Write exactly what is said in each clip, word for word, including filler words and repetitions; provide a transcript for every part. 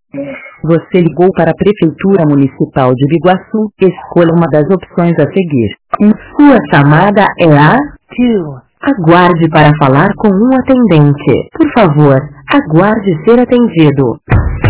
Você ligou para a Prefeitura Municipal de Biguaçu. Escolha uma das opções a seguir. Sua chamada é a dois. Aguarde para falar com um atendente. Por favor, aguarde ser atendido.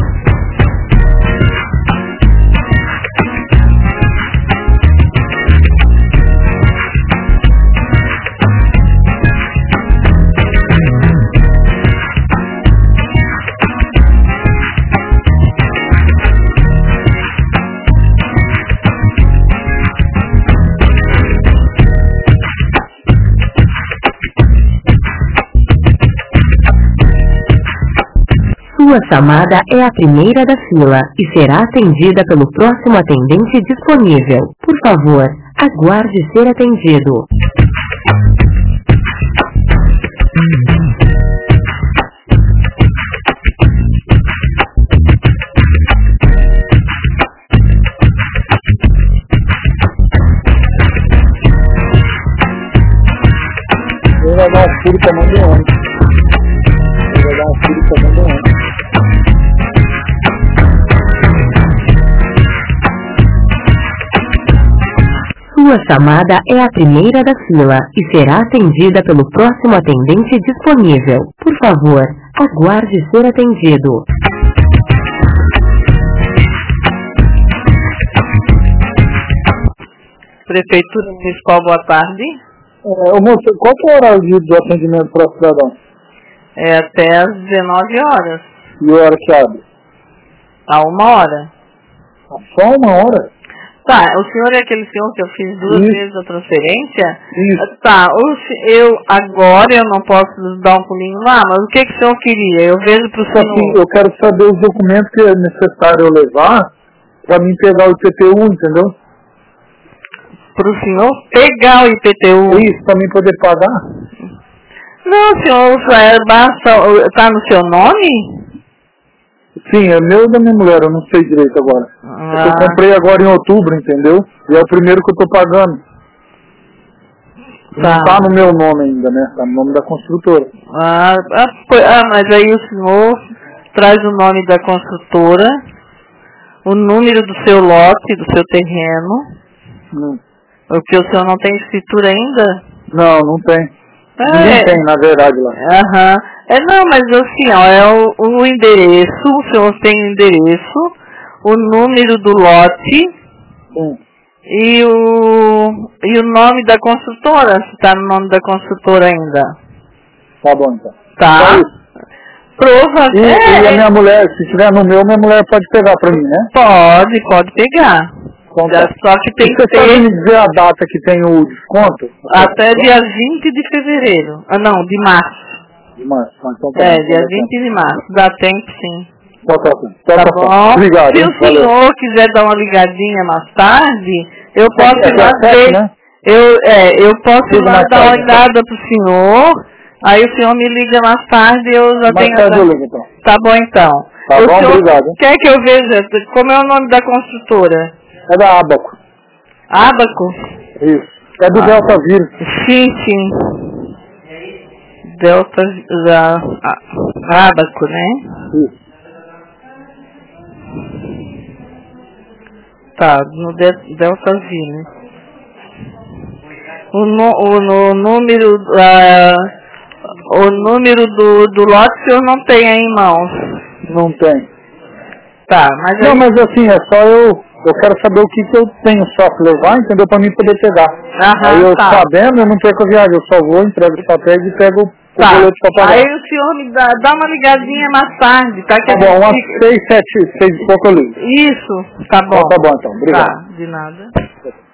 Sua chamada é a primeira da fila e será atendida pelo próximo atendente disponível. Por favor, aguarde ser atendido. Eu vou dar um furo tomando ônibus. Eu vou dar um furo tomando ônibus. Sua chamada é a primeira da fila e será atendida pelo próximo atendente disponível. Por favor, aguarde ser atendido. Prefeitura Municipal, boa tarde. É, ô, moço, qual que é o horário do atendimento para o cidadão? É até às dezenove horas. E a hora que abre? A uma hora. Só uma hora? Tá, o senhor é aquele senhor que eu fiz duas Isso. vezes a transferência? Isso. Tá, o, se- eu agora eu não posso dar um pulinho lá, mas o que, que o senhor queria? Eu vejo pro Só que senhor. eu quero saber os documentos que é necessário eu levar para mim pegar o I P T U, entendeu? Pro senhor pegar o I P T U. Isso, para mim poder pagar. Não, senhor, é, basta, tá no seu nome? Sim, é meu e da minha mulher, eu não sei direito agora. Ah. Eu comprei agora em outubro, entendeu? E é o primeiro que eu tô pagando. Tá. Não tá no meu nome ainda, né? Tá no nome da construtora. Ah, ah, foi- ah, mas aí o senhor traz o nome da construtora, o número do seu lote, do seu terreno, Não, porque o senhor não tem escritura ainda? não, não tem. É, Ninguém tem, na verdade, lá. Aham. É, não, mas assim, ó, é o, o endereço, o senhor tem o endereço, o número do lote Sim. e o, e o nome da construtora, se está no nome da construtora ainda. Tá bom, então. Tá? Só isso. Prova. E, é, e a minha mulher, se tiver no meu, minha mulher pode pegar pra mim, né? Pode, pode pegar. Então, Já, tá. só que tem E que você sabe ter me dizer a data que tem o desconto? até dia vinte de fevereiro. Ah, não, de março. De março. Então, tá É, bom, dia tá vinte de março. Dá tempo, sim. Então, tá bom. Então, Tá tá bom? Obrigado, Se hein? o Valeu. senhor quiser dar uma ligadinha mais tarde, eu posso É ir lá dia sete, ver. né? Eu, é, eu posso ir Liga lá mais dar uma tarde, então. olhada pro senhor. Aí o senhor me liga mais tarde e eu já Mais tenho... tarde essa- eu ligo, então. Tá bom, então. Tá o bom, senhor obrigado, hein? quer que eu veja como é o nome da construtora? É da Abaco. Abaco? Isso. É do Ah. Delta Vírus. Sim, sim. Delta... Da, a- Abaco, né? Isso. Tá, no de, Delta V, né? O, no, o no, número, ah, o número do, do lote o senhor não tem aí em mãos. Não tem. Tá, mas Não, aí... mas assim, é só eu... Eu quero saber o que, que eu tenho só que levar, entendeu? Pra mim poder pegar. Aham, Aí eu tá. sabendo, eu não perco a viagem. Eu só vou, entrego os papéis e pego o Tá, boleto pra pagar. aí o senhor me dá, dá uma ligadinha mais tarde, tá? Que Tá a bom, gente umas fica- seis, sete, seis e pouco eu ligo. Isso, tá bom. Então tá bom, então. Obrigado. Tá, de nada.